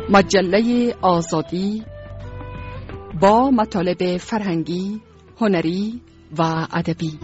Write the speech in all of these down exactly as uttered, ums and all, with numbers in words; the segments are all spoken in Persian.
مجله آزادی با مطالب فرهنگی، هنری و ادبی.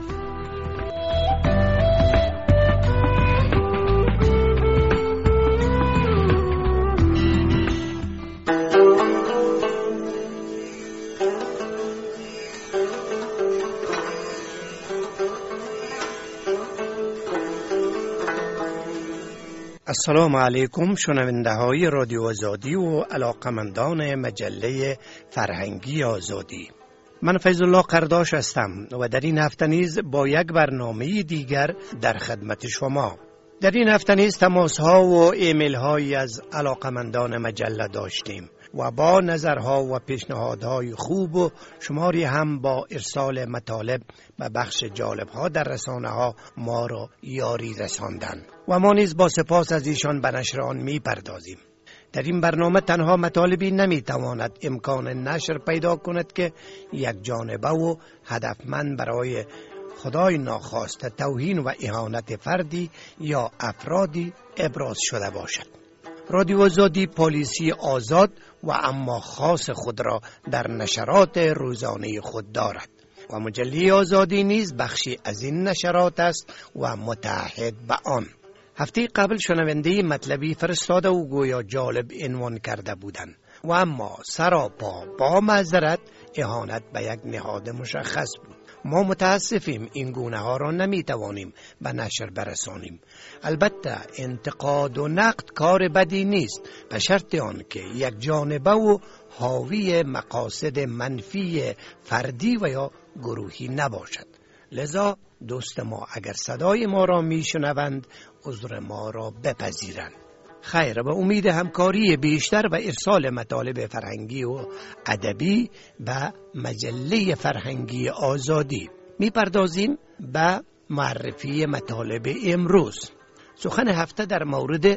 السلام علیکم شنونده های رادیو آزادی و علاقمندان مجله فرهنگی آزادی. من فیض الله قرداش هستم و در این هفته نیز با یک برنامه دیگر در خدمت شما. در این هفته نیز تماس ها و ایمیل هایی از علاقمندان مجله داشتیم و با نظرها و پیشنهادهای خوب و شماری هم با ارسال مطالب به بخش جالب ها در رسانه ها ما را یاری رساندند و ما نیز با سپاس از ایشان به نشر آن می پردازیم. در این برنامه تنها مطالبی نمی تواند امکان نشر پیدا کند که یک جانبه و هدفمند برای خدای ناخواسته توهین و اهانت فردی یا افرادی ابراز شده باشد. رادیو آزادی پالیسی آزاد و اما خاص خود را در نشرات روزانه خود دارد و مجله آزادی نیز بخشی از این نشرات است و متعهد به آن. هفته قبل شنونده مطلبی فرستاده و گویا جالب عنوان کرده بودند و اما سراپا با معذرت اهانت به یک نهاد مشخص بود. ما متاسفیم این گونه ها را نمی توانیم به نشر برسانیم. البته انتقاد و نقد کار بدی نیست به شرط آن که یک جانبه و حاوی مقاصد منفی فردی و یا گروهی نباشد. لذا دوست ما اگر صدای ما را می شنوند عذر ما را بپذیرند. خیر، به امید همکاری بیشتر و ارسال مطالب فرهنگی و ادبی به مجله فرهنگی آزادی می پردازیم به معرفی مطالب امروز. سخن هفته در مورد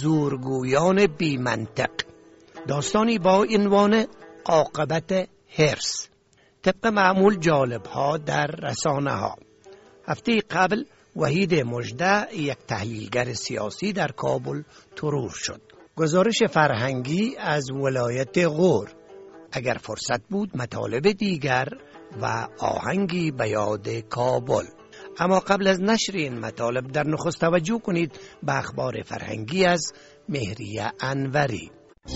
زورگویان بی منطق، داستانی با عنوان عاقبت حرص، طبق معمول جالب ها در رسانه ها. هفته قبل وحید مژده یک تحلیلگر سیاسی در کابل ترور شد. گزارش فرهنگی از ولایت غور. اگر فرصت بود مطالب دیگر و آهنگی به یاد کابل. اما قبل از نشر این مطالب در نخست توجه کنید به اخبار فرهنگی از مهریه انوری.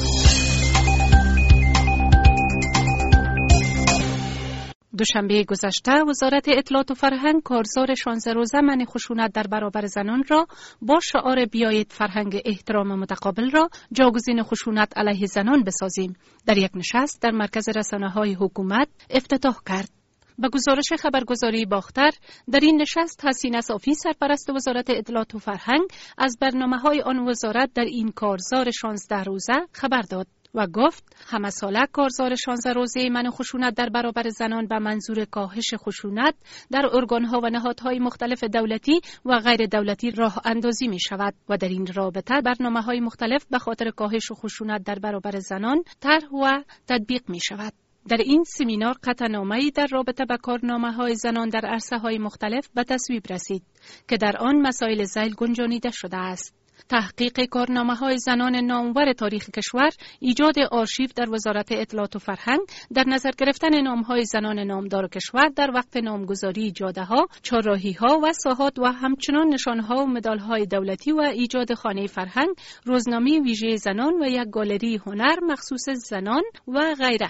دوشنبه گذشته وزارت اطلاعات و فرهنگ کارزار شانزده روزه منع خشونت در برابر زنان را با شعار بیایید فرهنگ احترام متقابل را جاگزین خشونت علیه زنان بسازیم در یک نشست در مرکز رسانه‌های حکومت افتتاح کرد. به گزارش خبرگزاری باختر در این نشست حسینه صافی سرپرست وزارت اطلاعات و فرهنگ از برنامه‌های آن وزارت در این کارزار شانزده روزه خبر داد و گفت همه ساله کارزار شانزده روزه منع خشونت در برابر زنان به منظور کاهش خشونت در ارگان‌ها و نهادهای مختلف دولتی و غیر دولتی راه اندازی می شود و در این رابطه برنامه‌های مختلف به خاطر کاهش خشونت در برابر زنان طرح و تطبیق می شود. در این سمینار قطعنامه‌ای در رابطه با کارنامه‌های زنان در عرصه‌های مختلف به تصویب رسید که در آن مسائل ذیل گنجانیده شده است: تحقیق کارنامه‌های زنان نامور تاریخ کشور، ایجاد آرشیو در وزارت اطلاعات و فرهنگ، در نظر گرفتن نام‌های زنان نامدار کشور در وقت نامگذاری جاده‌ها، چهارراهی‌ها و ساحات و همچنان نشان‌ها و مدال‌های دولتی و ایجاد خانه فرهنگ، روزنامه ویژه زنان و یک گالری هنر مخصوص زنان و غیره.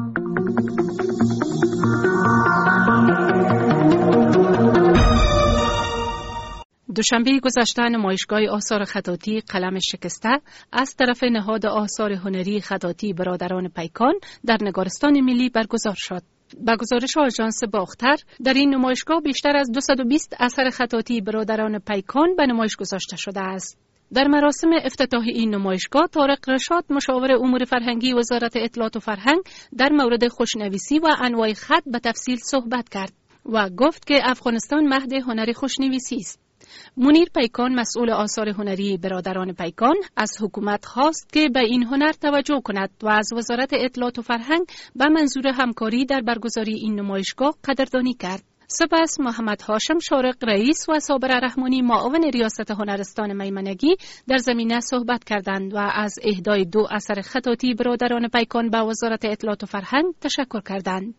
دوشنبه گذشته نمایشگاه آثار خطاطی قلم شکسته از طرف نهاد آثار هنری خطاطی برادران پیکان در نگارستان ملی برگزار شد. با گزارش آژانس باختر در این نمایشگاه بیشتر از دویست و بیست اثر خطاطی برادران پیکان به نمایش گذاشته شده است. در مراسم افتتاح این نمایشگاه طارق رشاد مشاور امور فرهنگی وزارت اطلاعات و فرهنگ در مورد خوشنویسی و انواع خط به تفصیل صحبت کرد و گفت که افغانستان مهد هنر خوشنویسی است. منیر پیکان مسئول آثار هنری برادران پیکان از حکومت خواست که به این هنر توجه کند و از وزارت اطلاعات و فرهنگ به منظور همکاری در برگزاری این نمایشگاه قدردانی کرد. سپس محمد هاشم شارق رئیس و صابر رحمانی معاون ریاست هنرستان میمنگی در زمینه صحبت کردند و از اهدای دو اثر خطاطی برادران پیکان به وزارت اطلاعات و فرهنگ تشکر کردند.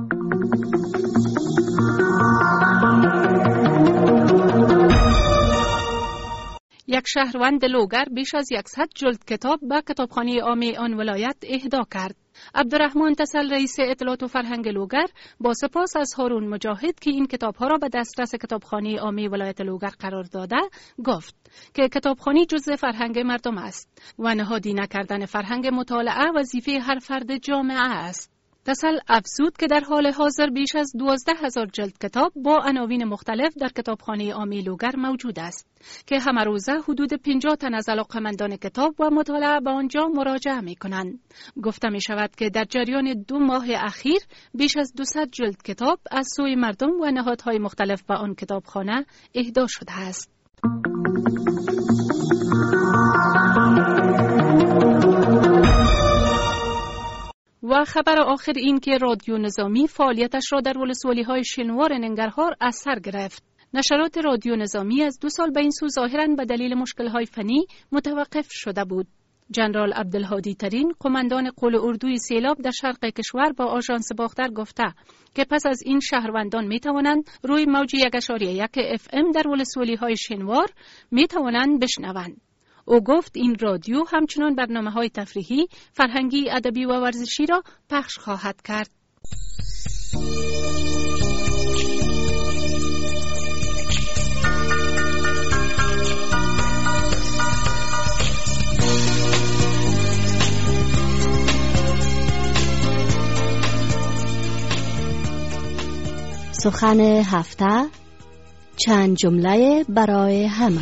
یک شهروند لوگر بیش از صد جلد کتاب به کتابخانه عامی آن ولایت اهدا کرد. عبدالرحمن تسل رئیس اطلاعات و فرهنگ لوگر با سپاس از هارون مجاهد که این کتاب‌ها را به دسترس کتابخانه عامی ولایت لوگر قرار داده گفت که کتابخانه جزء فرهنگ مردم است و نهادی نکردن فرهنگ مطالعه وظیفه هر فرد جامعه است. تسل افزود که در حال حاضر بیش از دوازده هزار جلد کتاب با عناوین مختلف در کتابخانه عامی لوگر موجود است که همه روزه حدود پنجاه تن از علاقه‌مندان کتاب و مطالعه به آنجا مراجعه می کنند. گفته می شود که در جریان دو ماه اخیر بیش از دویست جلد کتاب از سوی مردم و نهادهای مختلف به آن کتابخانه اهدا شده است. و خبر آخر این که رادیو نظامی فعالیتش را در ولسوالی‌های شنوار ننگرهار از سر گرفت. نشرات رادیو نظامی از دو سال به این سو ظاهراً به دلیل مشکل‌های فنی متوقف شده بود. جنرال عبدالهادی ترین قماندان قول اردوی سیلاب در شرق کشور با آژانس باختر گفته که پس از این شهروندان می توانند روی موج یک اشاریه یک اف ام در ولسوالی‌های شنوار می توانند بشنوند. او گفت این رادیو همچنان برنامه‌های تفریحی، فرهنگی، ادبی و ورزشی را پخش خواهد کرد. سخن هفته، چند جمله برای همه.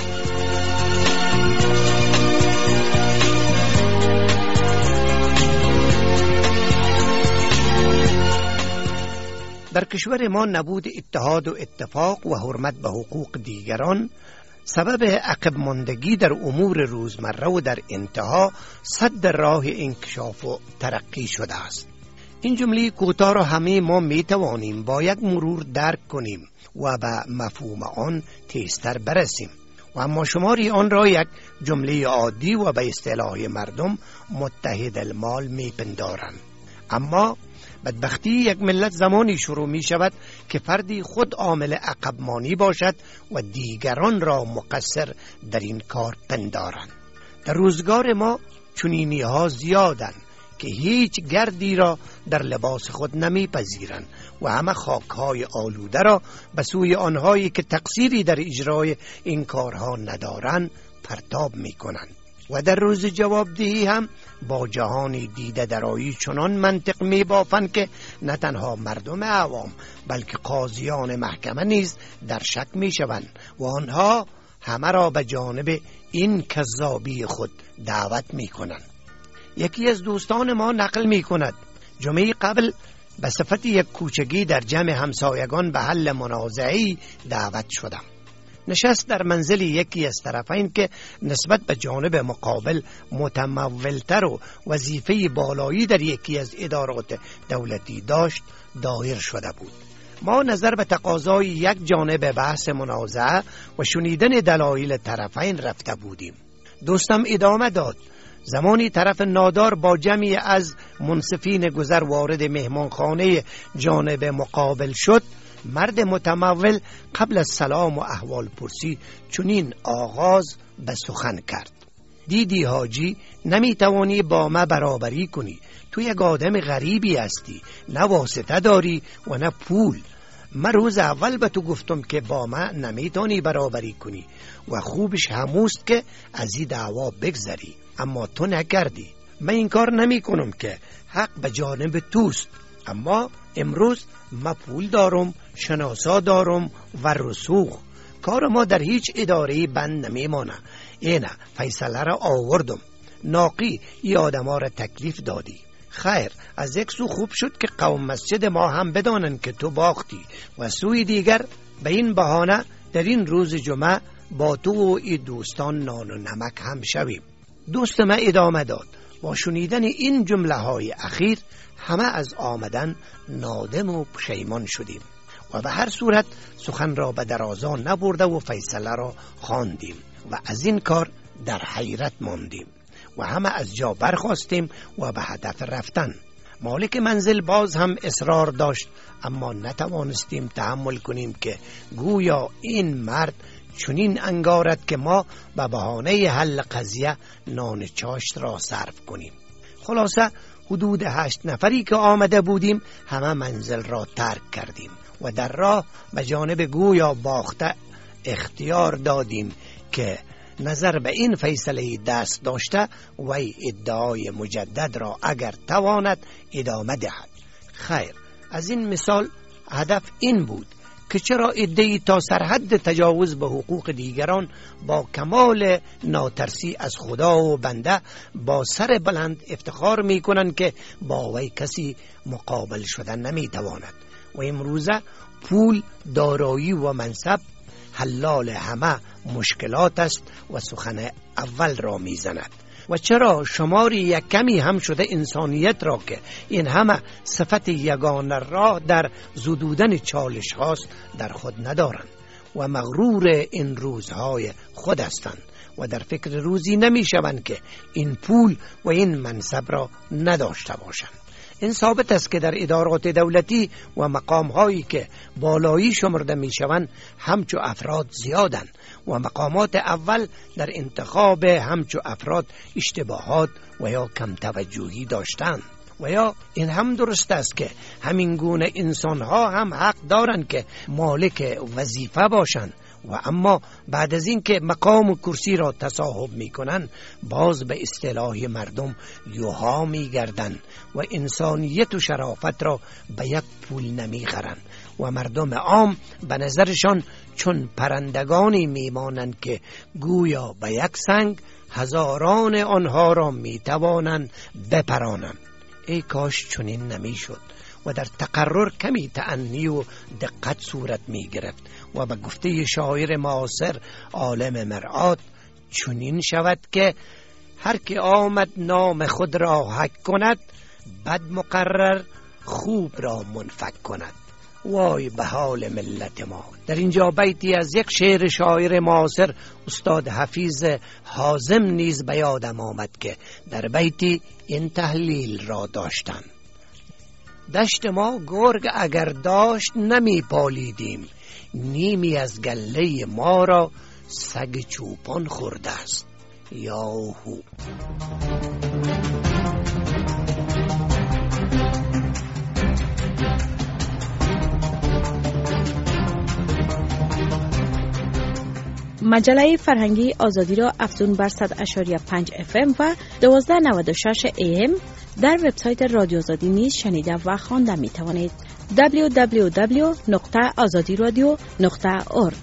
در کشور ما نبود اتحاد و اتفاق و حرمت به حقوق دیگران سبب عقب ماندگی در امور روزمره و در انتها سد راه انکشاف و ترقی شده است. این جمله کوتاه را همه ما می توانیم با یک مرور درک کنیم و به مفهوم آن تیزتر برسیم و اما شماری آن را یک جمله عادی و به اصطلاح مردم متحد المال می پندارند. اما بدبختی یک ملت زمانی شروع می شود که فردی خود عامل عقب مانی باشد و دیگران را مقصر در این کار پندارند. در روزگار ما چنینی ها زیادند که هیچ گردی را در لباس خود نمی پذیرند و همه خاکهای آلوده را به سوی آنهایی که تقصیری در اجرای این کارها ندارند پرتاب می کنند و در روز جوابدهی هم با جهانی دیده درایی چنان منطق می بافند که نه تنها مردم عوام بلکه قاضیان محکمه نیز در شک می شوند و آنها همه را به جانب این کذابی خود دعوت می کنند. یکی از دوستان ما نقل می کند جمعه قبل به صفت یک کوچگی در جمع همسایگان به حل منازعی دعوت شدم. نشست در منزل یکی از طرفین که نسبت به جانب مقابل متمولتر و وظیفه بالایی در یکی از ادارات دولتی داشت دایر شده بود. ما نظر به تقاضای یک جانب بحث منازعه و شنیدن دلایل طرفین رفته بودیم. دوستم ادامه داد: زمانی طرف نادار با جمعی از منصفین گذر وارد مهمانخانه جانب مقابل شد، مرد متمول قبل از سلام و احوال پرسی چنین آغاز به سخن کرد: دیدی حاجی، نمی توانی با ما برابری کنی. تو یک آدم غریبی هستی، نه واسطه داری و نه پول. من روز اول به تو گفتم که با ما نمی توانی برابری کنی و خوبش هموست که از این دعوا بگذری، اما تو نکردی. من این کار نمی کنم که حق به جانب توست، اما امروز ما پول دارم، شناسا دارم و رسوخ. کار ما در هیچ اداره بند نمی مانه. اینه فیصله را آوردم. ناقی ای آدم ها را تکلیف دادی. خیر، از یک سو خوب شد که قوم مسجد ما هم بدانند که تو باختی و سوی دیگر به این بهانه در این روز جمعه با تو و ای دوستان نان و نمک هم شویم. دوست ما ادامه داد: با شنیدن این جمله های اخیر همه از آمدن نادم و پشیمان شدیم و به هر صورت سخن را به درازا نبرده و فیصله را خواندیم و از این کار در حیرت ماندیم و همه از جا برخاستیم و به هدف رفتن. مالک منزل باز هم اصرار داشت، اما نتوانستیم تحمل کنیم که گویا این مرد چنین انگارد که ما به بهانه حل قضیه نان چاشت را صرف کنیم. خلاصه حدود هشت نفری که آمده بودیم همه منزل را ترک کردیم و در راه به جانب گویا باخته اختیار دادیم که نظر به این فیصله دست داشته وی ادعای مجدد را اگر تواند ادامه دهد. خیر، از این مثال هدف این بود که چرا عده‌ای تا سرحد تجاوز به حقوق دیگران با کمال ناترسی از خدا و بنده با سر بلند افتخار می کنند که با وی کسی مقابل شدن نمی تواند و امروزه پول، دارایی و منصب حلال همه مشکلات است و سخن اول را می زند. و چرا شماری یک کمی هم شده انسانیت را که این همه صفت یگانه راه در زدودن چالش هاست در خود ندارند و مغرور این روزهای خود هستند و در فکر روزی نمی شوند که این پول و این منصب را نداشته باشند. این ثابت است که در ادارات دولتی و مقام هایی که بالایی شمرده می شوند همچو افراد زیادند و مقامات اول در انتخاب همچو افراد اشتباهات و یا کم توجهی داشتند. و یا این هم درست است که همین گونه انسان ها هم حق دارند که مالک وظیفه باشند و اما بعد از این که مقام و کرسی را تصاحب می کنند باز به اصطلاح مردم یوها می گردند و انسانیت و شرافت را به یک پول نمی خرند و مردم عام به نظرشان چون پرندگانی می مانند که گویا به یک سنگ هزاران آنها را می توانند بپرانند. ای کاش چنین نمی شد و در تقرر کمی تأنی و دقت صورت می گرفت و به گفته شاعر معاصر عالم مرآت چنین شود که هر که آمد نام خود را حک کند بد مقرر خوب را منفک کند. وای به حال ملت ما. در اینجا بیتی از یک شعر شاعر معاصر استاد حفیظ حازم نیز به یادم آمد که در بیتی این تحلیل را داشتند: دشت ما گرگ اگر داشت نمی پالیدیم، نیمی از گله ما را سگ چوپان خورده است. یاهو. مجله فرهنگی آزادی را افزون بر صد و پنج اف ام و دوازده نود و شش ای ام در وبسایت رادیو آزادی نیز شنیده و خوانده می توانید. دبلیو دبلیو دبلیو نقطه آزادی رادیو نقطه اورگ.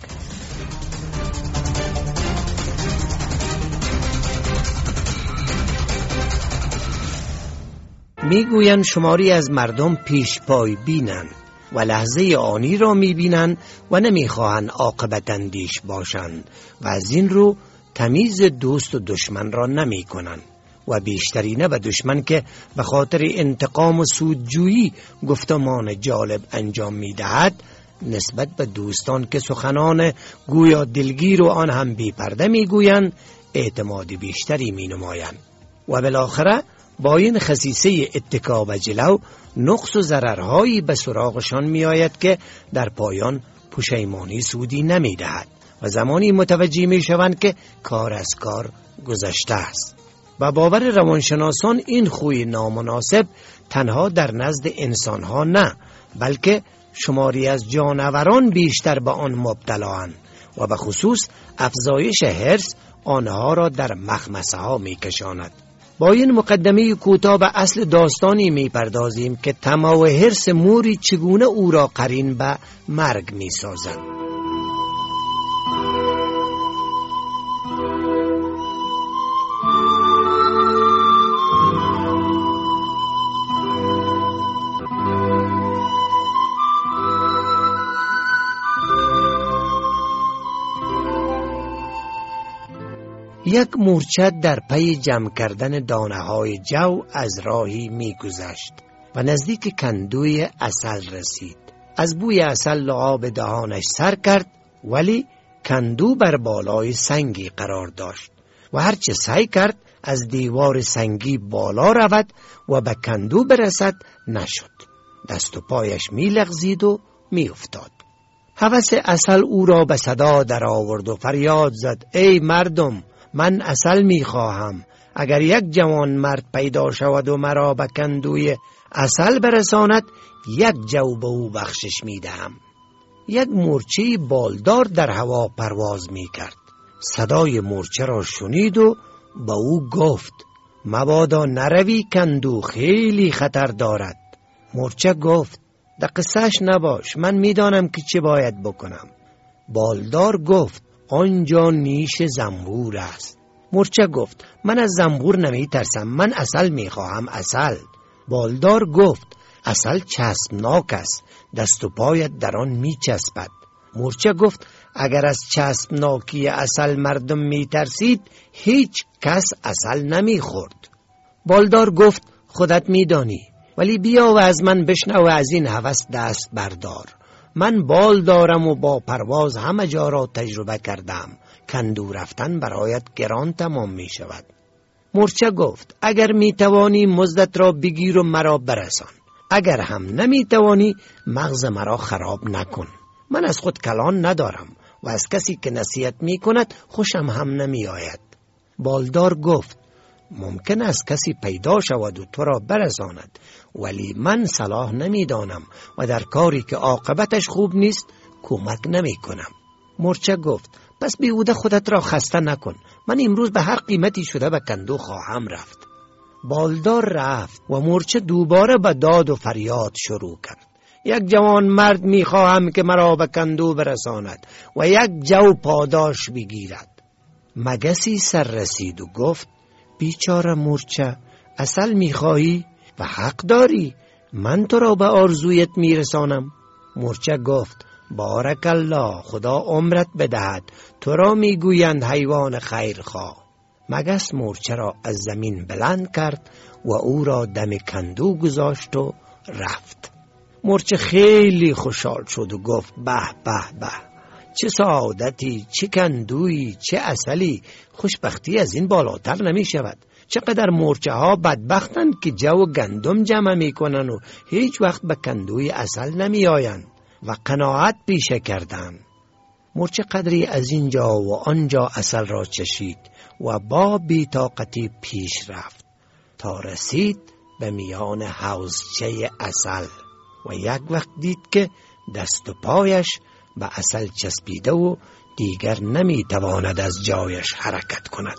میگویند شماری از مردم پیش پای بینند و لحظه آنی را میبینند و نمیخواهند عاقبت اندیش باشند و از این رو تمیز دوست و دشمن را نمی کنند و بیشترینه به دشمن که به خاطر انتقام و سودجویی گفتمان جالب انجام میدهد نسبت به دوستان که سخنان گویا دلگیر و آن هم بی پرده میگویند اعتماد بیشتری می نمایند و بالاخره با این خصیصه اتکا و جلو نقص و ضررهایی به سراغشان می آید که در پایان پشیمانی سودی نمی دهد و زمانی متوجه می شوند که کار از کار گذشته است. و باور روانشناسان این خوی نامناسب تنها در نزد انسانها نه بلکه شماری از جانوران بیشتر به آن مبتلااند و به خصوص افزایش حرص آنها را در مخمصه ها می کشاند. با این مقدمه کوتاه به اصل داستانی می پردازیم که طمع و حرص موری چگونه او را قرین به مرگ می سازد. یک مورچه در پی جمع کردن دانه های جو از راهی می گذشت و نزدیک کندوی عسل رسید. از بوی عسل لعاب دهانش سر کرد، ولی کندو بر بالای سنگی قرار داشت و هرچه سعی کرد از دیوار سنگی بالا رود و به کندو برسد نشد. دست و پایش می لغزید و می افتاد. هوس عسل او را به صدا در آورد و فریاد زد: ای مردم، من عسل می خواهم. اگر یک جوان مرد پیدا شود و مرا به کندوی عسل برساند، یک جو به او بخشش می دهم. یک مورچه بالدار در هوا پرواز می کرد. صدای مورچه را شنید و به او گفت: مبادا نروی، کندو خیلی خطر دارد. مورچه گفت: در قصهش نباش، من می دانم که چه باید بکنم. بالدار گفت: آنجا نیش زنبور است. مورچه گفت: من از زنبور نمی ترسم، من عسل می خواهم، عسل. بالدار گفت: عسل چسبناک است، دست و پایت در آن می چسبد. مورچه گفت: اگر از چسبناکی عسل مردم می ترسید، هیچ کس عسل نمی خورد. بالدار گفت: خودت می دانی، ولی بیا و از من بشنو و از این هوس دست بردار. من بال دارم و با پرواز همه جا را تجربه کردم. کندو رفتن برایت گران تمام می شود. مورچه گفت: اگر می توانی مزدت را بگیر و مرا برسان. اگر هم نمی توانی مغز مرا خراب نکن. من از خود کلان ندارم و از کسی که نصیحت می کند خوشم هم نمی آید. بالدار گفت: ممکن است کسی پیدا شود و تو را برساند، ولی من صلاح نمی دانم و در کاری که عاقبتش خوب نیست کمک نمی کنم. مورچه گفت: پس بیهوده خودت را خسته نکن، من امروز به هر قیمتی شده به کندو خواهم رفت. بالدار رفت و مورچه دوباره به داد و فریاد شروع کرد: یک جوان مرد می خواهم که مرا به کندو برساند و یک جو پاداش بگیرد. مگسی سر رسید و گفت: بیچاره مورچه، عسل می خواهی و حق داری، من تو را به آرزویت می رسانم. مورچه گفت: بارک الله، خدا عمرت بدهد، تو را می گویند حیوان خیرخواه. مگس مورچه را از زمین بلند کرد و او را دم کندو گذاشت و رفت. مورچه خیلی خوشحال شد و گفت: به به به، چه سعادتی، چه کندویی، چه عسلی، خوشبختی از این بالاتر نمی شود. چقدر مورچه ها بدبختند که جو گندم جمع می کنن و هیچ وقت به کندوی عسل نمی آیند و قناعت پیشه کردند. مورچه قدری از اینجا و آنجا عسل را چشید و با بی‌طاقتی پیش رفت تا رسید به میان حوضچه عسل و یک وقت دید که دست و پایش به عسل چسبیده و دیگر نمی تواند از جایش حرکت کند.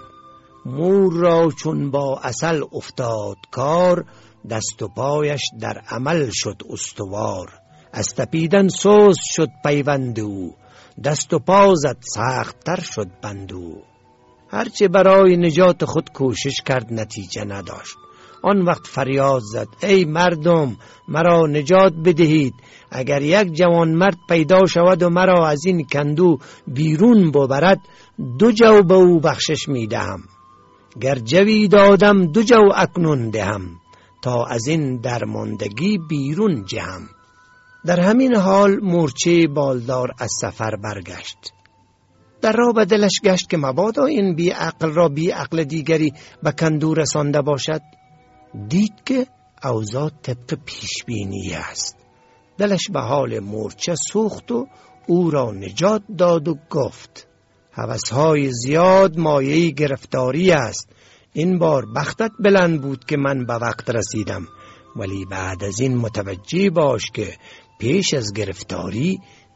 مور را چون با عسل افتاد کار، دست و پایش در عمل شد استوار. از تپیدن سوز شد پیوند او، دست و پا زد سخت تر شد بند او. هرچه برای نجات خود کوشش کرد نتیجه نداشت. آن وقت فریاد زد: ای مردم، مرا نجات بدهید. اگر یک جوان مرد پیدا شود و مرا از این کندو بیرون ببرد، دو جو به او بخشش می دهم. گر جوی دادم دو جو اکنون دهم، تا از این درماندگی بیرون جهم. در همین حال مورچه بالدار از سفر برگشت. در راه به دلش گشت که مبادا این بی عقل را بی عقل دیگری به کندو رسانده باشد. دید که اوضاع طبق پیشبینی است. دلش به حال مورچه سوخت و او را نجات داد و گفت: هوس‌های زیاد مایه‌ی گرفتاری است. این بار بختت بلند بود که من به وقت رسیدم، ولی بعد از این متوجه باش که پیش از گرفتاری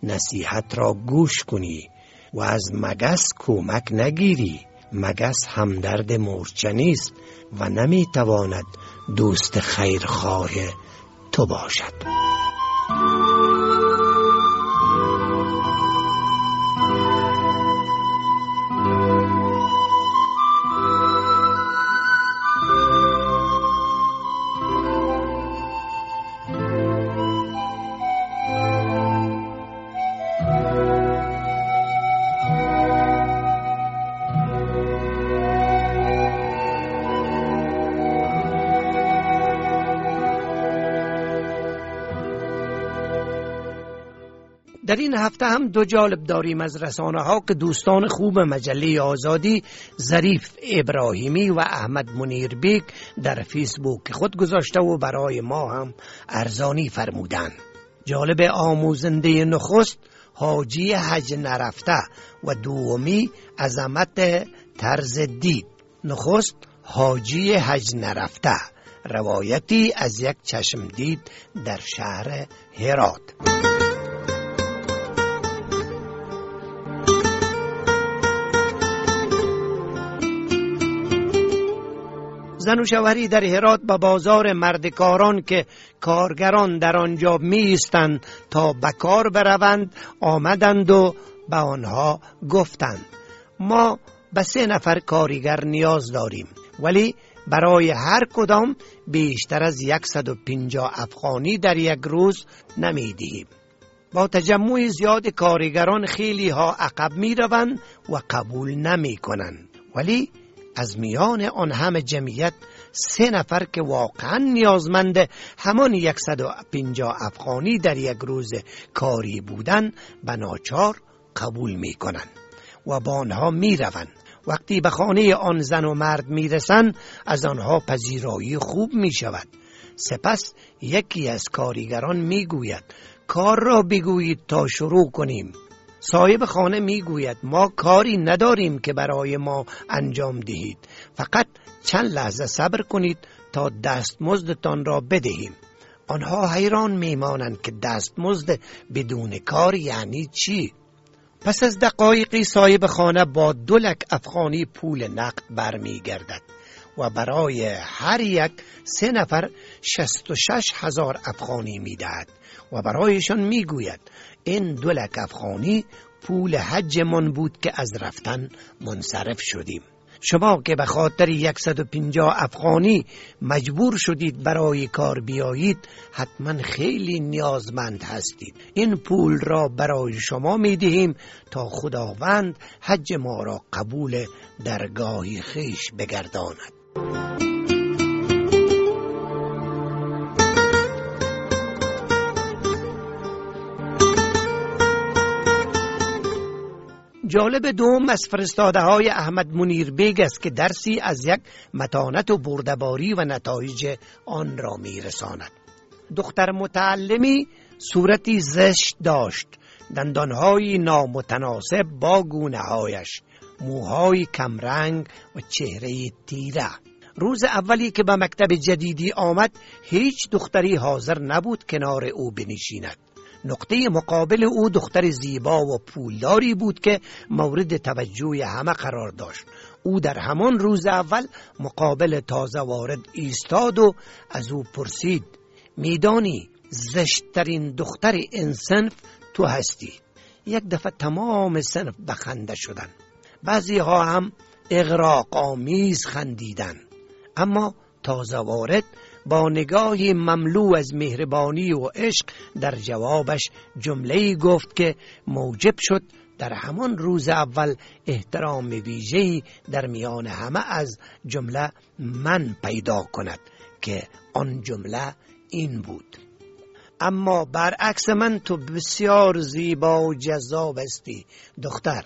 نصیحت را گوش کنی و از مگس کمک نگیری. مگس همدرد مورچه نیست و نمی تواند دوست خیرخواه تو باشد. در این هفته هم دو جالب داریم از رسانه ها که دوستان خوب مجله آزادی ظریف ابراهیمی و احمد منیر بیگ در فیسبوک خود گذاشته و برای ما هم ارزانی فرمودند. جالب آموزنده نخست حاجی حج نرفته و دومی عظمت طرز دید. نخست حاجی حج نرفته، روایتی از یک چشم دید در شهر هرات. زن و شوهری در هرات به بازار مردکاران که کارگران در آنجا می ایستند تا به کار بروند آمدند و به آنها گفتند ما به سه نفر کارگر نیاز داریم، ولی برای هر کدام بیشتر از صد و پنجاه افغانی در یک روز نمی دهیم. با تجمع زیاد کارگران خیلی ها عقب می روند و قبول نمی کنند، ولی از میان آن همه جمعیت سه نفر که واقعا نیازمند همان صد و پنجاه افغانی در یک روز کاری بودند به ناچار قبول می کنند و با آنها می روند. وقتی به خانه آن زن و مرد می رسند از آنها پذیرایی خوب می شود. سپس یکی از کارگران می گوید کار را بگویید تا شروع کنیم. صاحب خانه می گوید ما کاری نداریم که برای ما انجام دهید، فقط چند لحظه صبر کنید تا دستمزدتان را بدهیم. آنها حیران می مانند که دستمزد بدون کار یعنی چی؟ پس از دقایقی صاحب خانه با دو لک افغانی پول نقد برمی گردد و برای هر یک سه نفر شصت و شش هزار افغانی می دهد و برایشان می گوید این دو لک افغانی پول حج من بود که از رفتن منصرف شدیم. شما که به خاطر صد و پنجاه افغانی مجبور شدید برای کار بیایید حتما خیلی نیازمند هستید. این پول را برای شما می دهیم تا خداوند حج ما را قبول درگاه خیش بگرداند. جالب دوم از فرستاده های احمد منیر بیگ است که درسی از یک متانت و بردباری و نتایج آن را می رساند. دختر متعلمی صورتی زشت داشت، دندانهای نامتناسب با گونه هایش، موهای کمرنگ و چهره تیره. روز اولی که به مکتب جدیدی آمد هیچ دختری حاضر نبود کنار او بنشیند. نقطه مقابل او دختر زیبا و پولداری بود که مورد توجه همه قرار داشت. او در همان روز اول مقابل تازه وارد ایستاد و از او پرسید میدانی زشترین دختر این صنف تو هستی؟ یک دفعه تمام صنف به خنده شدند. بعضی ها هم اغراق آمیز خندیدند، اما تازه وارد با نگاهی مملو از مهربانی و عشق در جوابش جمله‌ای گفت که موجب شد در همان روز اول احترام ویژه‌ای در میان همه از جمله من پیدا کند که آن جمله این بود: اما برعکس من تو بسیار زیبا و جذاب هستی دختر.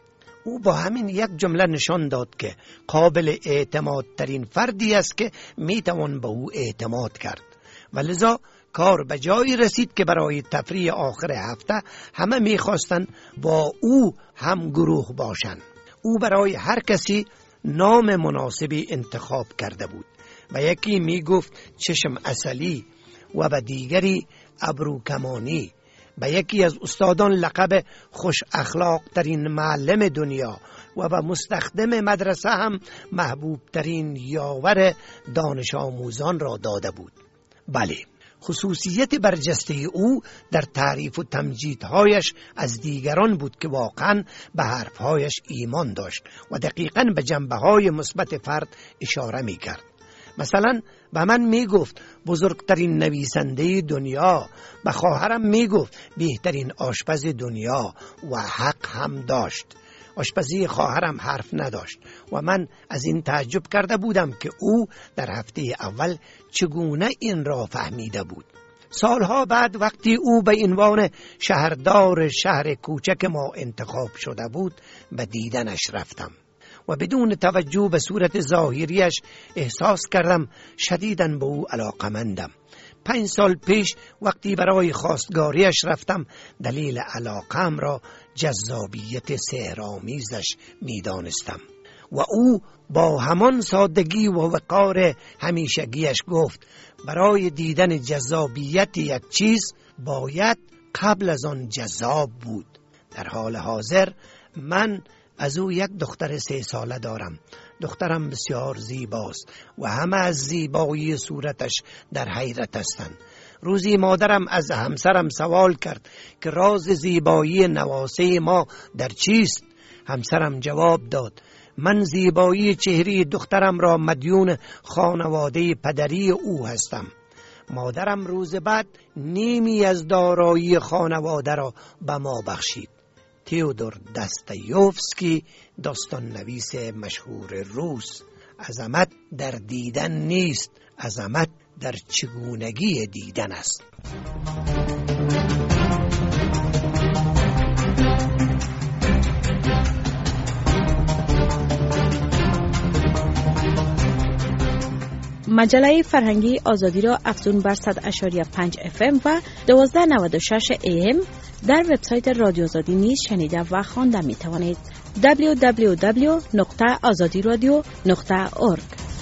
او با همین یک جمله نشان داد که قابل اعتماد ترین فردی است که میتوان به او اعتماد کرد و لذا کار به جایی رسید که برای تفریح آخر هفته همه میخواستند با او هم گروه باشند. او برای هر کسی نام مناسبی انتخاب کرده بود و یکی میگفت چشم عسلی و به دیگری ابرو کمانی. به یکی از استادان لقب خوش اخلاق ترین معلم دنیا و به مستخدم مدرسه هم محبوب ترین یاور دانش آموزان را داده بود. بله، خصوصیت برجسته او در تعریف و تمجیدهایش از دیگران بود که واقعا به حرفهایش ایمان داشت و دقیقاً به جنبه‌های مثبت فرد اشاره می کرد. مثلا به من می گفت بزرگترین نویسنده دنیا، به خواهرم می گفت بهترین آشپز دنیا و حق هم داشت. آشپزی خواهرم حرف نداشت و من از این تعجب کرده بودم که او در هفته اول چگونه این را فهمیده بود. سالها بعد وقتی او به عنوان شهردار شهر کوچک ما انتخاب شده بود به دیدنش رفتم و بدون توجه به صورت ظاهریش احساس کردم شدیداً به او علاقمندم. پنج سال پیش وقتی برای خواستگاریش رفتم دلیل علاقم را جذابیت سحرآمیزش می دانستم و او با همان سادگی و وقار همیشگیش گفت برای دیدن جذابیت یک چیز باید قبل از آن جذاب بود. در حال حاضر من از او یک دختر سه ساله دارم. دخترم بسیار زیباست و همه از زیبایی صورتش در حیرت هستند. روزی مادرم از همسرم سوال کرد که راز زیبایی نواسه ما در چیست؟ همسرم جواب داد من زیبایی چهره دخترم را مدیون خانواده پدری او هستم. مادرم روز بعد نیمی از دارایی خانواده را به ما بخشید. تئودور داستایوفسکی، داستان نویس مشهور روس. عظمت در دیدن نیست، عظمت در چگونگی دیدن است. مجله فرهنگی آزادی را افزون بر صد اشاری پنج اف ام و دوازده نود و شش ای ام در وبسایت رادیو آزادی نیز شنیده و خوانده می توانید. دبلیو دبلیو دبلیو نقطه آزادی رادیو نقطه اورگ.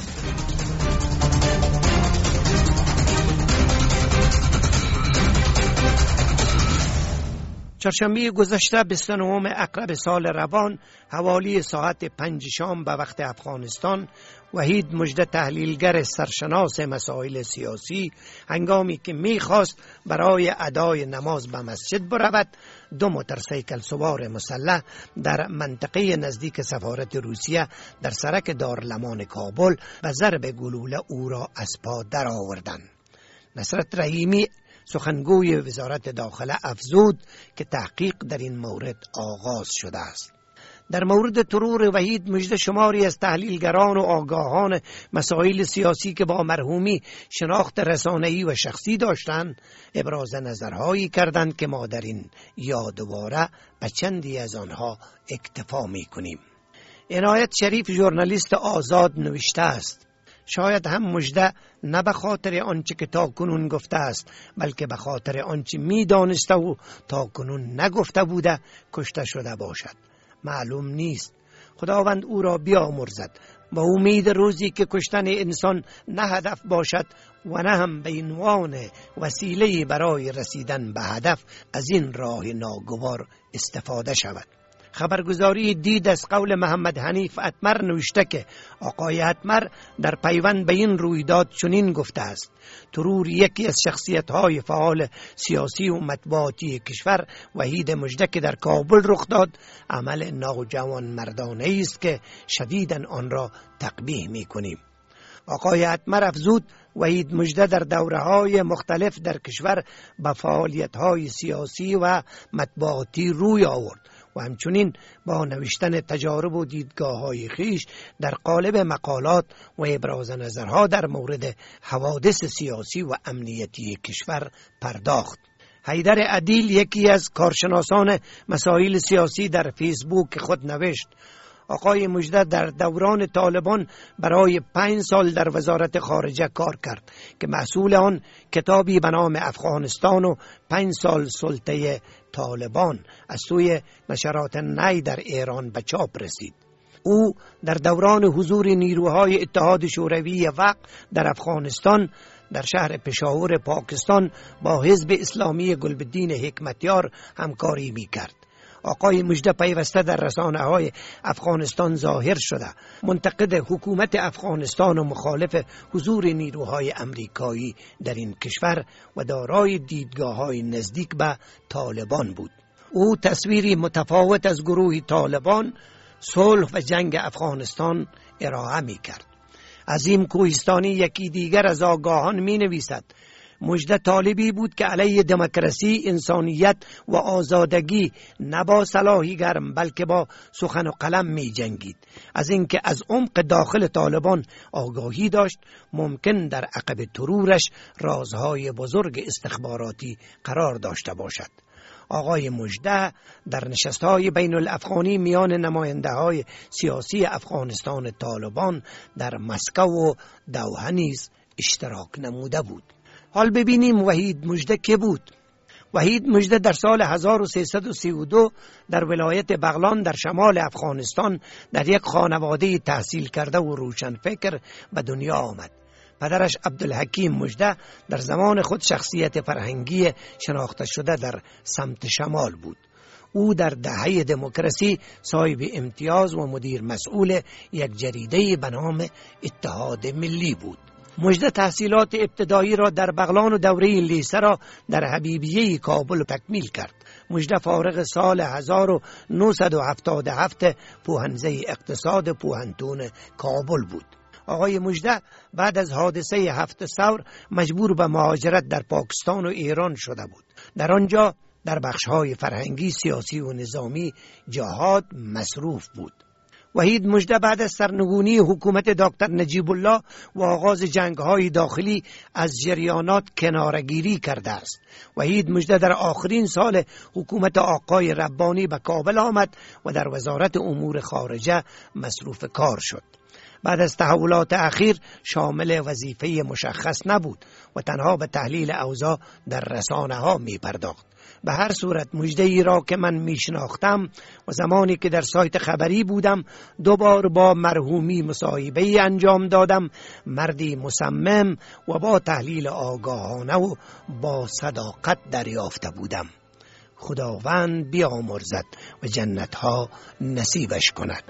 چهارشنبه گذشته بیست و نهم اکرب سال روان حوالی ساعت پنج شام به وقت افغانستان وحید مژده تحلیلگر سرشناس مسائل سیاسی هنگامی که میخواست برای ادای نماز به مسجد برود دو موتورسیکل سوار مسلح در منطقه نزدیک سفارت روسیه در سرک دارالمان کابل به ضرب گلوله او را از پا درآوردند. نصرت رحیمی سخنگوی وزارت داخله افزود که تحقیق در این مورد آغاز شده است. در مورد ترور وحید مژده شماری از تحلیلگران و آگاهان مسائل سیاسی که با مرحومی شناخت رسانه‌ای و شخصی داشتند ابراز نظرهایی کردند که ما در این یادواره به چندی از آنها اکتفا می‌کنیم. عنایت شریف ژورنالیست آزاد نوشته است شاید هم مژده نه به خاطر آنچه که تا کنون گفته است بلکه به خاطر آنچه می دانسته و تا کنون نگفته بوده کشته شده باشد. معلوم نیست. خداوند او را بیامرزد. با امید روزی که کشتن انسان نه هدف باشد و نه هم به عنوان وسیله برای رسیدن به هدف از این راه ناگوار استفاده شود. خبرگزاری دید از قول محمد حنیف اتمر نوشته که آقای اتمر در پیوند به این رویداد چنین گفته است: ترور یکی از شخصیت‌های فعال سیاسی و مطبوعاتی کشور وحید مژده که در کابل رخ داد عمل ناجوان مردانه است که شدیداً آن را تقبیح می‌کنیم. آقای اتمر افزود وحید مژده در دوره‌های مختلف در کشور به فعالیت‌های سیاسی و مطبوعاتی روی آورد و همچنین با نوشتن تجارب و دیدگاه‌های خیش در قالب مقالات و ابراز نظرها در مورد حوادث سیاسی و امنیتی کشور پرداخت. حیدر عدیل یکی از کارشناسان مسائل سیاسی در فیسبوک خود نوشت: آقای مژده در دوران طالبان برای پنج سال در وزارت خارجه کار کرد که محصول آن کتابی به نام افغانستان و پنج سال سلطه طالبان از سوی نشرات نی در ایران به چاپ رسید. او در دوران حضور نیروهای اتحاد شوروی وقت در افغانستان در شهر پشاور پاکستان با حزب اسلامی گلبدین حکمتیار همکاری می کرد. آقای مژده پیوسته در رسانه‌های افغانستان ظاهر شده، منتقد حکومت افغانستان و مخالف حضور نیروهای امریکایی در این کشور و دارای دیدگاه‌های نزدیک به طالبان بود. او تصویری متفاوت از گروه طالبان، صلح و جنگ افغانستان ارائه می کرد. عظیم کوهستانی یکی دیگر از آگاهان می نویسد: مژده طالبی بود که علیه دموکراسی، انسانیت و آزادگی نه با سلاحی گرم بلکه با سخن و قلم می جنگید. از اینکه از عمق داخل طالبان آگاهی داشت ممکن در عقب ترورش رازهای بزرگ استخباراتی قرار داشته باشد. آقای مژده در نشست‌های بین الافغانی میان نماینده‌های سیاسی افغانستان طالبان در مسکو و دوحه نیز اشتراک نموده بود. حال ببینیم وحید مژده که بود. وحید مژده در سال هزار و سیصد و سی و دو در ولایت بغلان در شمال افغانستان در یک خانواده تحصیل کرده و روشنفکر به دنیا آمد. پدرش عبدالحکیم مژده در زمان خود شخصیت فرهنگی شناخته شده در سمت شمال بود. او در دهه دموکراسی صاحب امتیاز و مدیر مسئول یک جریده به نام اتحاد ملی بود. مژده تحصیلات ابتدایی را در بغلان و دوره لیسه را در حبیبیه کابل تکمیل کرد. مژده فارغ سال هزار و نهصد و هفتاد و هفت پوهنزه اقتصاد پوهنتون کابل بود. آقای مژده بعد از حادثه هفت ثور مجبور به مهاجرت در پاکستان و ایران شده بود. در آنجا در بخش‌های فرهنگی، سیاسی و نظامی جهاد مصروف بود. وحید مژده بعد از سرنگونی حکومت دکتر نجیب الله و آغاز جنگ‌های داخلی از جریانات کناره‌گیری کرده است. وحید مژده در آخرین سال حکومت آقای ربانی به کابل آمد و در وزارت امور خارجه مصروف کار شد. بعد از تحولات اخیر شامل وظیفه مشخص نبود و تنها به تحلیل اوضاع در رسانه ها می پرداخت. به هر صورت مژده ای را که من می شناختم و زمانی که در سایت خبری بودم دوبار با مرحومی مصاحبه انجام دادم، مردی مصمم و با تحلیل آگاهانه و با صداقت دریافته بودم. خداوند بیامرزد و جنتها نصیبش کند.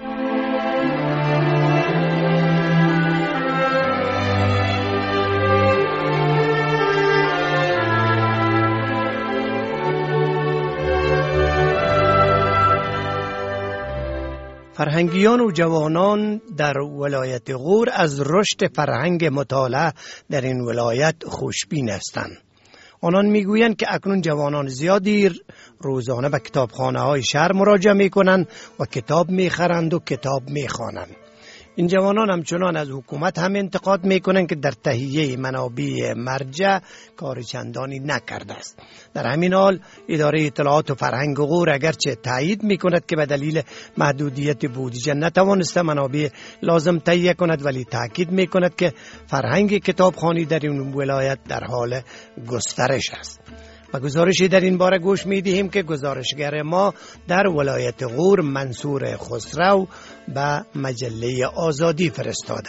فرهنگیان و جوانان در ولایت غور از رشد فرهنگ مطالعه در این ولایت خوشبین هستند. آنان میگویند که اکنون جوانان زیادی روزانه به کتابخانه های شهر مراجعه میکنند و کتاب میخرند و کتاب میخوانند. این جوانان همچنان از حکومت هم انتقاد میکنند که در تهیه منابع مرجع کار چندانی نکرده است. در همین حال اداره اطلاعات و فرهنگ غور اگرچه تایید میکند که به دلیل محدودیت بودجه نتوانسته منابع لازم تهیه کند، ولی تاکید میکند که فرهنگ کتابخوانی در این ولایت در حال گسترش است. و گزارشی در این باره گوش میدهیم که گزارشگر ما در ولایت غور منصور خسرو به مجله آزادی فرستاده.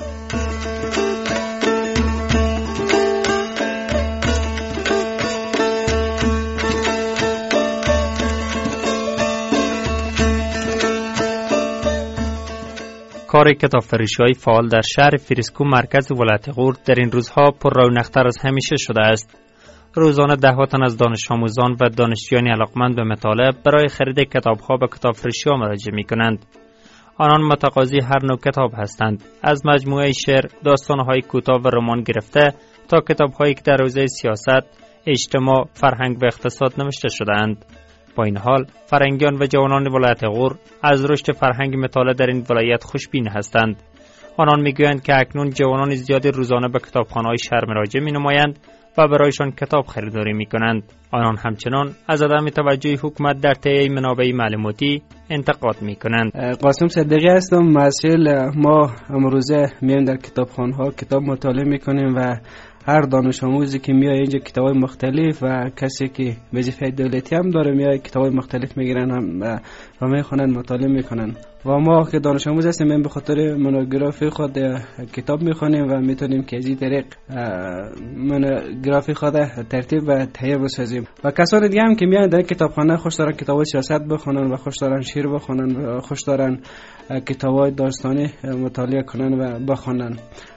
کار کتابفروشی‌های فعال در شهر فریسکو مرکز ولایت غور در این روزها پر رونق‌تر از همیشه شده است. روزانه ده تن از دانش آموزان و دانشجویان علاقمند به مطالعه برای خرید کتاب‌ها به کتابفروشی‌ها مراجعه می‌کنند. آنان متقاضی هر نوع کتاب هستند، از مجموعه شعر، داستان‌های کوتاه و رمان گرفته تا کتاب‌هایی که در حوزه سیاست، اجتماع، فرهنگ و اقتصاد نوشته شده‌اند. با این حال فرهنگیان و جوانان ولایت غور از رشد فرهنگ مطالعه در این ولایت خوشبین هستند. آنان می‌گویند که اکنون جوانان زیادی روزانه به کتابخانه‌های شهر مراجعه می‌نمایند و برایشان کتاب خریداری می‌کنند. آنان همچنان از عدم توجه حکومت در تهیه منابع معلوماتی انتقاد می‌کنند. قاسم صدیقی هستم، مسئول. ما امروزه میایم در کتابخانه‌ها کتاب مطالعه می‌کنیم و هر دانش آموزی که میاد اینجا کتابای مختلف و کسی که وظیفه دولتی هم داره میاد کتابای مختلف میگیرن هم و میخونن، مطالعه میکنن. و ما که دانش آموز هستیم من به خاطر مونوگرافی خود کتاب میخونیم و میتونیم که از این طریق مونوگرافی خود ترتیب و تهیه بسازیم. و کسان دیگه هم که میان در کتابخانه خوش دارن کتابای سیاست بخونن و خوش دارن شعر بخونن و خوش دارن کتابای داستانی مطالعه کنن و بخونن.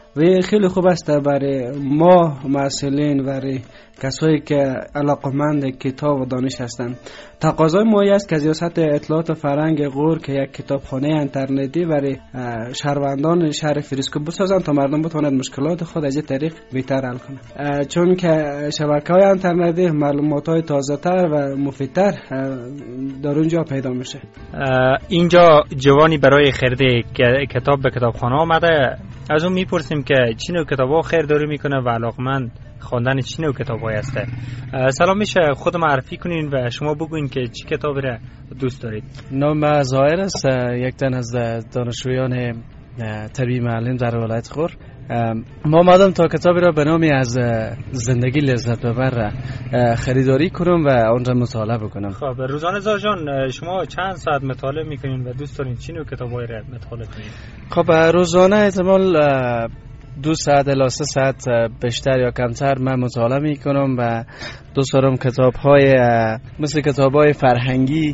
و خیلی خوب است برای ما مسئولین، برای کسایی که علاقمند کتاب و دانش هستند. تقاضای ما است که ریاست اطلاعات و فرهنگ غور که یک کتابخانه اینترنتی برای شهروندان شهر فریسکو بسازند تا مردم بتوانند مشکلات خود از این طریق بهتر حل کنند، چون که شبکه‌های اینترنتی معلومات‌های تازه‌تر و مفیدتر در اونجا پیدا میشه. اینجا جوانی برای خرید کتاب به کتابخانه آمده، از اون میپرسیم که چی نوع کتابا خریداری میکنه و علاقمند خواندن چی نوع کتابایی هسته. سلام، میشه خود معرفی کنین و شما بگوین که چی کتابی را دوست دارید؟ نام ظاهر است، یک تن از دانشجویان تربیت معلم در ولایت غور. ما مادم تا کتابی را به نامی از زندگی لذت ببر خریداری کنم و آن را مطالعه بکنم. خب روزانه زار جان، شما چند ساعت مطالعه میکنین و دوست دارین چی نوع کتابایی را مطالعه کنین؟ خب روزانه احتمال دو ساعت الی سه ساعت بیشتر یا کمتر من مطالعه میکنم و دوست دارم کتاب های مثل کتاب های فرهنگی،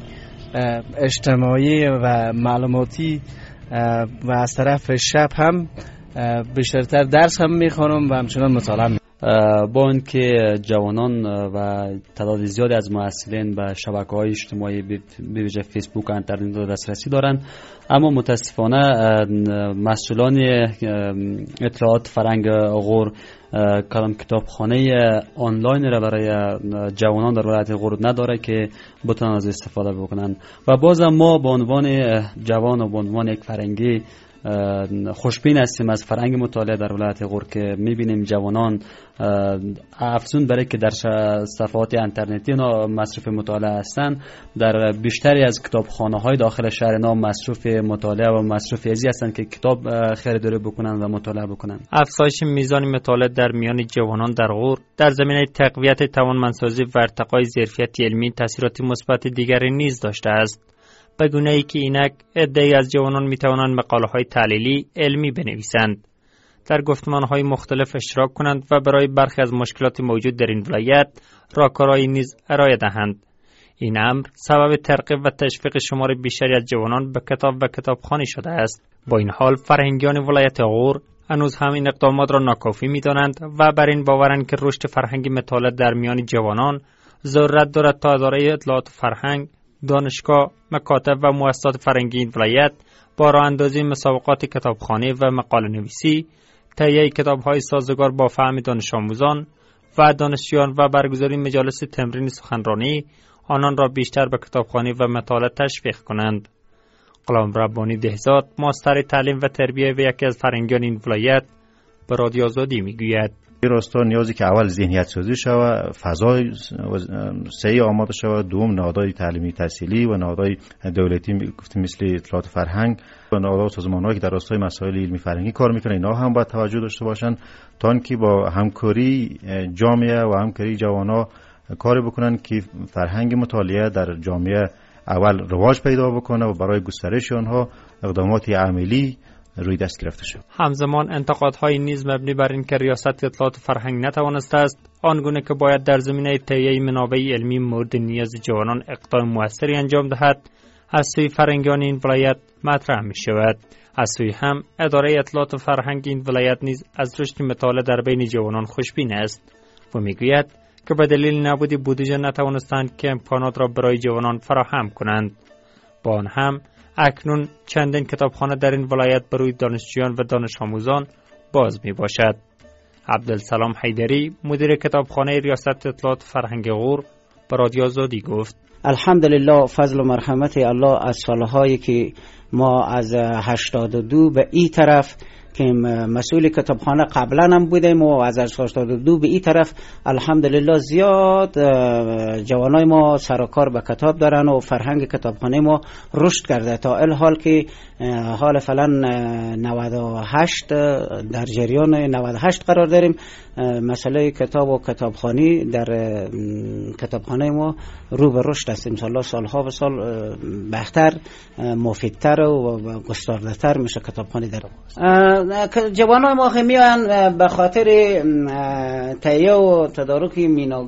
اجتماعی و معلوماتی و از طرف شب هم بیشتر درس هم میخوانم و همچنان مطالعه میکنم. با اینکه جوانان و تعداد زیادی از مسئولین به شبکه‌های اجتماعی به ویژه فیسبوک و اینترنت دسترسی دارند، اما متاسفانه مسئولان اطلاعات فرهنگ غور کدام کتابخانه آنلاین را برای جوانان در ولایت غور نداره که بتوانند از استفاده بکنند و بازم ما به عنوان جوان و به عنوان یک فرهنگی خوشبین هستیم از فرهنگ مطالعه در ولایت غور که میبینیم جوانان افزون برای که در صفحات اینترنتی اونا مصرف مطالعه هستند، در بیشتری از کتابخانه های داخل شهر نام مصرف مطالعه و مصرف ازی هستند که کتاب خریداری بکنند و مطالعه بکنند. افزایش میزان مطالعه در میان جوانان در غور در زمینه تقویت توانمندسازی و ارتقای ظرفیت علمی تاثیرات مثبت دیگری نیز داشته است، به گونه‌ای که اینک عده‌ای از جوانان می‌توانند مقاله‌های تحلیلی علمی بنویسند، در گفتمان‌های مختلف اشتراک کنند و برای برخی از مشکلات موجود در این ولایت راهکارهایی نیز ارائه دهند. این امر سبب ترغیب و تشویق شمار بیشتری از جوانان به کتاب و کتابخوانی شده است. با این حال فرهنگیان ولایت غور هنوز هم این اقدامات را ناکافی می‌دانند و بر این باورند که رشد فرهنگی مطالعه در میان جوانان ضرورت دارد تا اداره اطلاعات فرهنگ، دانشگاه، مکاتب و مؤسسات فرهنگی این ولایت با راه اندازی مسابقات کتابخوانی و مقاله نویسی، تهیه کتاب‌های سازگار با فهم دانش آموزان و دانشجویان و برگزاری مجالس تمرین سخنرانی آنان را بیشتر به کتابخوانی و مطالعه تشویق کنند. غلام ربانی دهزاد، ماستر تعلیم و تربیه و یکی از فرهنگیان این ولایت به رادیو آزادی میگوید: راستا نیازی که اول ذهنیت سازی شود، فضای صحیح آماده شود، دوم نهادهای تعلیمی تحصیلی و نهادهای دولتی گفتیم مثل اطلاعات فرهنگ و نهادها و سازمان‌هایی که در راستای مسائل علمی فرهنگی کار میکنن، اینا هم باید توجه داشته باشن تا اینکه با همکاری جامعه و همکاری جوانا کار بکنن که فرهنگ مطالعه در جامعه اول رواج پیدا بکنه و برای گسترش آنها اقدامات عملی روی دست گرفته شد. همزمان انتقادهای نیز مبنی بر این که ریاست اطلاعات فرهنگ نتوانسته است آنگونه که باید در زمینه تهیه منابع علمی مورد نیاز جوانان اقدام موثری انجام دهد، از سوی فرهنگیان این ولایت مطرح می شود. از سوی هم اداره اطلاعات فرهنگ این ولایت نیز از رشد مطالعه در بین جوانان خوشبین است و میگوید که به دلیل نبود بودجه نتوانستند که امکانات را برای جوانان فراهم کنند. با آن هم اکنون چندین کتابخانه در این ولایت برای دانشجویان و دانش آموزان باز می باشد. عبدالسلام حیدری، مدیر کتابخانه ریاست اطلاعات فرهنگ غور، به رادیو آزادی گفت: الحمدلله، فضل و مرحمت الله از سالهایی که ما از هشتاد و دو به این طرف که مسئول کتابخانه قبلا هم بودیم و از هشتاد و دو به این طرف الحمدلله زیاد جوانای ما سر و کار به کتاب دارن و فرهنگ کتابخانه ما رشد کرده تا ال حال که حال فعلا نود و هشت در جریان نود و هشت قرار داریم. مسئله کتاب و کتابخانی در کتابخانه ما رو به رشد است. انشالله سالها و سال بهتر، مفیدتر و گسترده‌تر میشه کتابخانه در آغاز. جوانای ما که میان به خاطر تهیه و تدارک مینو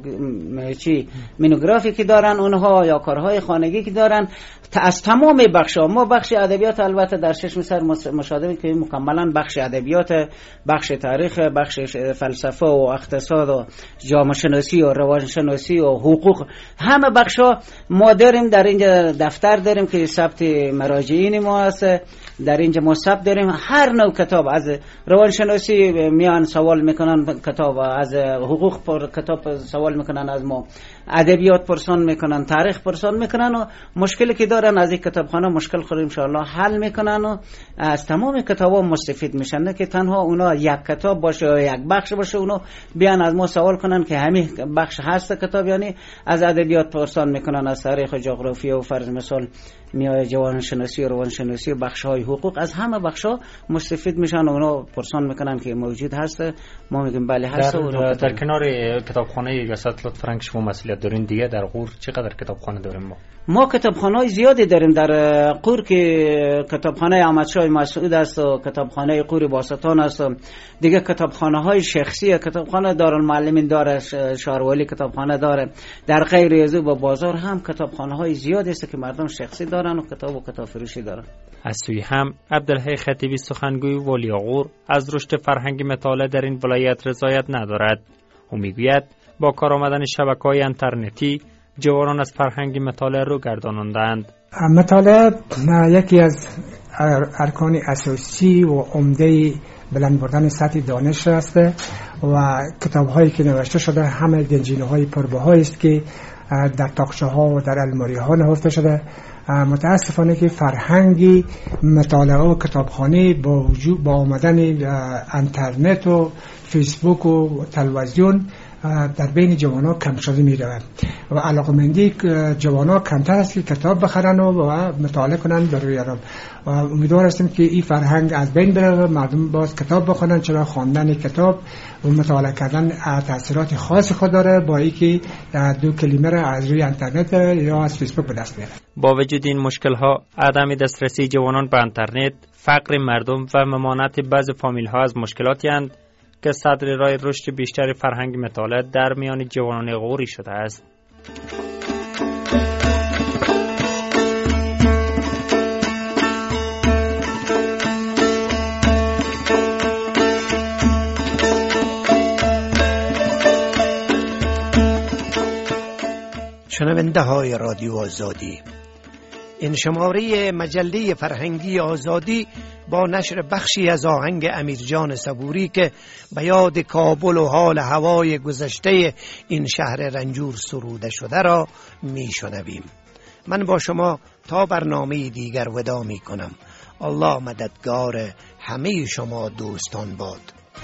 چی مینوگرافی که دارن اونها یا کارهای خانگی که دارن از تمام بخش‌ها، ما بخش ادبیات البته در چشم سر مشاهده که مکملا بخش ادبیات، بخش تاریخ، بخش فلسفه و اقتصاد و جامعه شناسی و روانشناسی و حقوق، همه بخش‌ها ما داریم. در اینجا دفتر داریم که ثبت مراجعین ما هست، در اینجا ما ثبت داریم هر نوع کتاب، از روانشناسی میان سوال میکنن کتاب، از حقوق پر کتاب سوال میکنن از ما، ادبیات پرسان میکنن، تاریخ پرسان میکنن و مشکلی که دارن از این کتابخانه مشکل خود ان شاء الله حل میکنن و از تمام کتابا مستفید میشن، نه که تنها اونا یک کتاب باشه یا یک بخش باشه اونا بیان از ما سوال کنن که همین بخش هست کتاب. یعنی از ادبیات پرسان میکنن، از تاریخ و جغرافیا و فرض مثال میای جوان شناسی و روان شناسی و بخش های حقوق، از همه بخش ها مستفید میشن و اونا پرسان میکنن که موجود هست. ما میگیم بله هست. در, در کنار کتابخانه ریاست لطفا فرانک شما مسئولیت دارین دیگه در غور چقدر کتابخانه داریم؟ ما ما کتابخانه‌های زیادی داریم در قور که کتابخانه احمدشاه مسعود است و کتابخانه قور باستان است، دیگه کتابخانه‌های شخصی، کتابخانه دارالمعلمین داره، شارولی کتابخانه داره، در غیر ازو و بازار هم کتابخانه‌های زیادی است که مردم شخصی دارن و کتاب و کتاب فروشی دارن. از سوی هم عبدالحی خطیبی سخنگوی والی غور از رشد فرهنگ مطالعه در این ولایت رضایت ندارد. او میگوید با کار آمدن شبکه‌های اینترنتی جوانان از فرهنگ مطالعه رو گردانندند. مطالعه یکی از ارکان اساسی و عمده بلند بردن سطح دانش است و کتاب‌هایی که نوشته شده همه گنجینه‌های پربها است که در تاقچه‌ها و در الماری‌ها نهفته شده. متاسفانه که فرهنگی مطالعه و کتابخانه با وجود با آمدن اینترنت و فیسبوک و تلویزیون در بین جوانان کم شده می رود و علاقمندی جوانان کمتر است که کتاب بخرن و مطالعه کنن در روی آرام و امیدوار هستیم که این فرهنگ از بین بره و مردم باز کتاب بخونن، چرا خواندن کتاب و مطالعه کردن تاثیرات خاص خود داره با اینکه دو کلمه را از روی اینترنت یا از فیسبوک به دست میاره. با وجود این مشکل ها، عدم دسترسی جوانان به اینترنت، فقر مردم و ممانعت بعض فامیل ها از مشکلاتی اند که صدر راه رشد بیشتر فرهنگ مطالعه در میان جوانان غوری شده است. شنونده های رادیو آزادی، این شماره مجله فرهنگی آزادی با نشر بخشی از آهنگ امیرجان صبوری که به یاد کابل و حال هوای گذشته این شهر رنجور سروده شده را می شنویم. من با شما تا برنامه دیگر وداع می کنم. الله مددگار همه شما دوستان باد.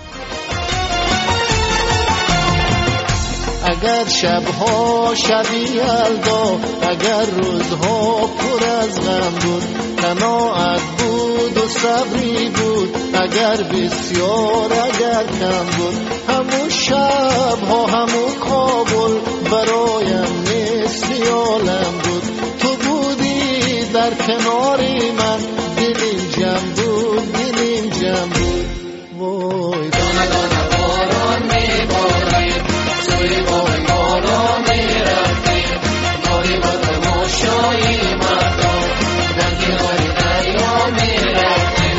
اگر شبها شبی یلدا، اگر روزها پر از غم بود، قناعت بود و صبری بود، اگر بسیار اگر کم بود، همون شبها همون کابل برایم مثل عالم بود. تو بودی در کناری من، دلیم جمع بود، دلیم جمع بود. وای دانه دانه باران میبارید، توی بای بالا میرفتیم، یاری با تماشایی مردم در کنار دریا میرفتیم.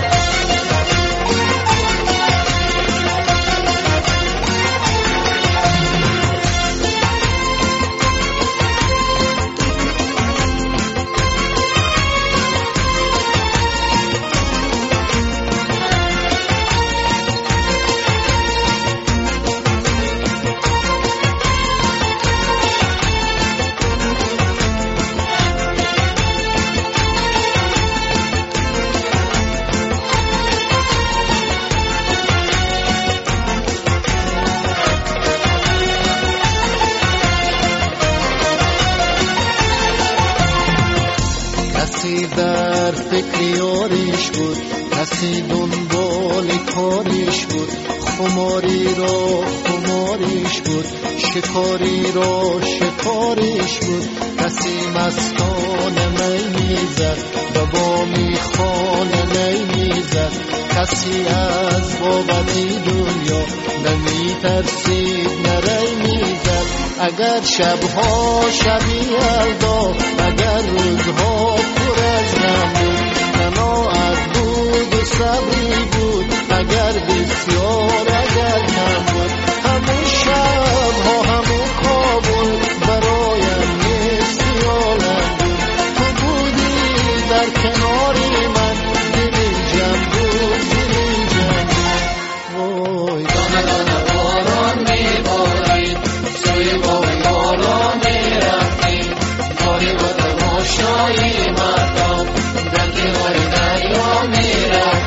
کسی در فکر یاریش بود، کسی دنبال کاریش بود، خماری را خماریش بود، شکاری را شکاریش بود. کسی مستانه می میزد و با میخانه می میزد. کسی از بابتی دنیا نمی ترسید نری میزد. اگر شبها شبی یلدا، اگر روزها پر از غم بود، قناعت بود و صبری بود. اگر بسیار اگر کم بود، همون شبها همون کابل برایم نیست یالم بود. تو بودی در کناری من، دلی جم بود دلی جم بود. وای دانه دانه باران میبارید، سوی باب یارا میرفتید. کاری با تماشایی مردم در کنار دریا میرفتید.